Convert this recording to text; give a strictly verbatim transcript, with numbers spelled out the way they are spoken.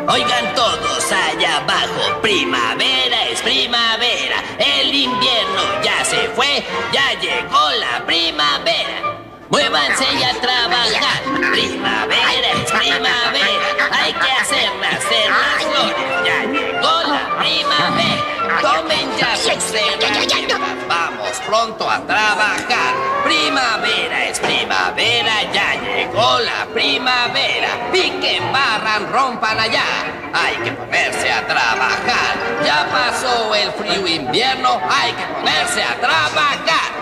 Oigan todos allá abajo, primavera es primavera. El invierno ya se fue, ya llegó la primavera. Muévanse y a trabajar. Primavera es primavera. Hay que hacer nacer las flores. Ya llegó la primavera. Tomen ya sus herramientas. Vamos pronto a trabajar. Primavera es primavera. Ya llegó la primavera. Piquen, barran, rompan allá. Hay que ponerse a trabajar. Ya pasó el frío invierno. Hay que ponerse a trabajar.